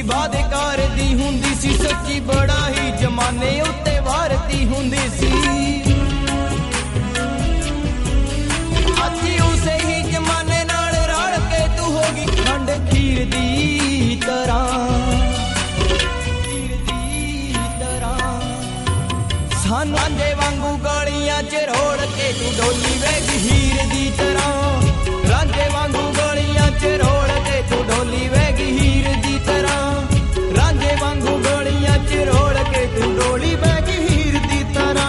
वादे करदी हुंदी सी, सच्ची बड़ा ही जमाने उत्ते वारती हुंदी सी। अजी उसे ही जमाने नाल रल के तू होगी खंड खीर दी तरह, सानू रांझे वांगू गलियां च रोड़ के तू डोली वेग हीर दी तरह, रांझे वांगू गलियां च रोड़ के तू डोली वेग हीर दी तरह, रांझे वांगू गलियां च रोड़ के तू डोली वेग हीर दी तरह।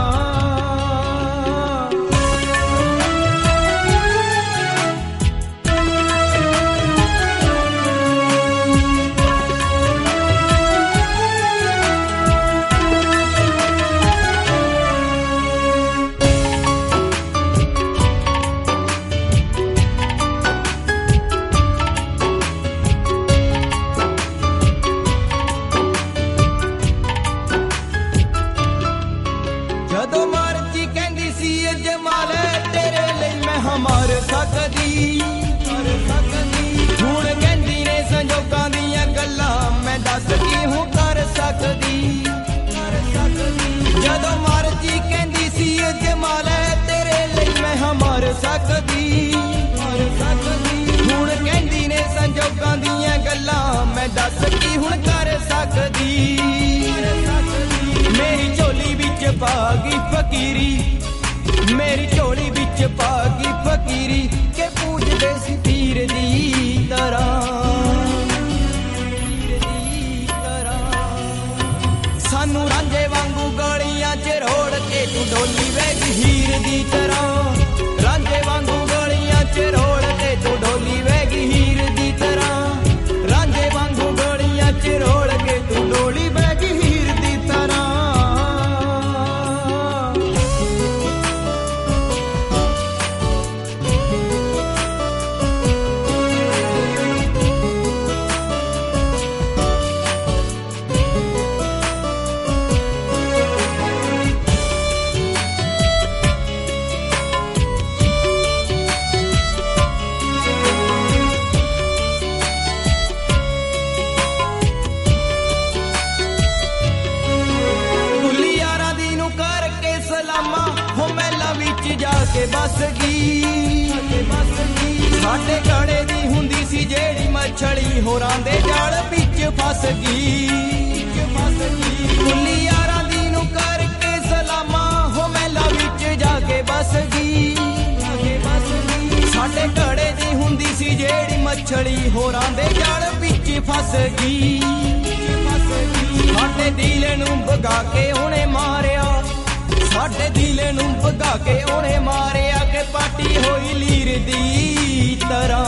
जदों मर्जी कहंदी सी जमाल तेरे लई मैं मर सकदी, हुण कहंदी ने संजोगां दियां गल्लां मैं दस की हूं कर सकदी। जदों मर्जी कहंदी सी जमाल तेरे लई मैं मर सकदी, हुण कहंदी ने संजोगां दियां गल्लां मैं दस की हुण कर सकदी। मेरी झोली विच पागी फकीरी, मेरी झोली विच पागी फकीरी के पूजदे सी पीर दी तरह, सानू रांझे वांगू गलियां च रोड़ के तू डोली वेग हीर दी तरह, रांझे वांगू गलियां च रोड़ के तू डोली वेग हीर दी तरह, रांझे वांगू गलियां च रोड़ के तू डोली वेग हीर दी तरह। के बस गई साडे गड़े दी हुंदी सी जेड़ी मछली होरां दे जाल विच फस गई, कुली यारां दी नू करके सलामा हो मेला विच जाके बस गई, साडे गड़े दी हुंदी सी जेड़ी मछली होरां दे जाल विच फस गई, साडे दिल नू भगा के उहने मारिया, साडे दिल नू भगा के उहने मारिया के पाटी होई लीर दी तरह,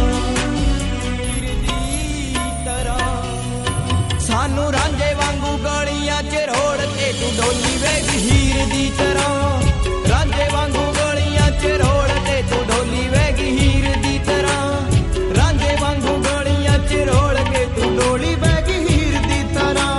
सानू रांझे वांगू गलियां च रोड़ के तू डोली वेग हीर दी तरह, रांझे वांगू गलियां च रोड़ के तू डोली वेग हीर दी तरह, रांझे वांगू गलियां च रोड़ के तू डोली वेग हीर दी तरह।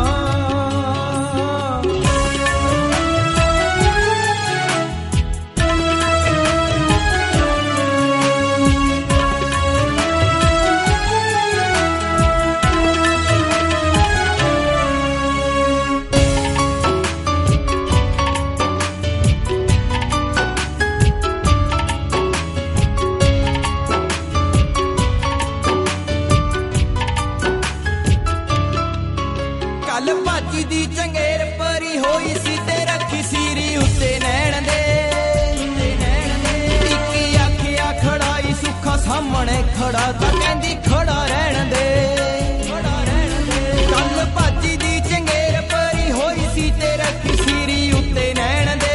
भाजी दी चंगेर परी होई सी ते रखी सीरी उत्ते नैण दे, इक्की आखिया खड़ाई सुखा सामने खड़ा तां कहंदी खड़ा रहण दे, कल भाजी दी चंगेर परी होई सी ते रखी सीरी उत्ते नैण दे,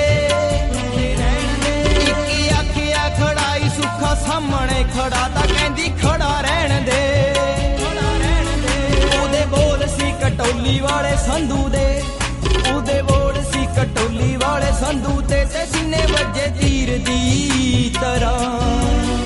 इक्की आखिया खड़ाई सुखा सामने खड़ा तां कहंदी खड़ा रहण दे, ओदे बोल सी कटोली वाले संधू दे, उदे बोल सी कटोली वाले संधू ते सीने वजे तीर दी तरह।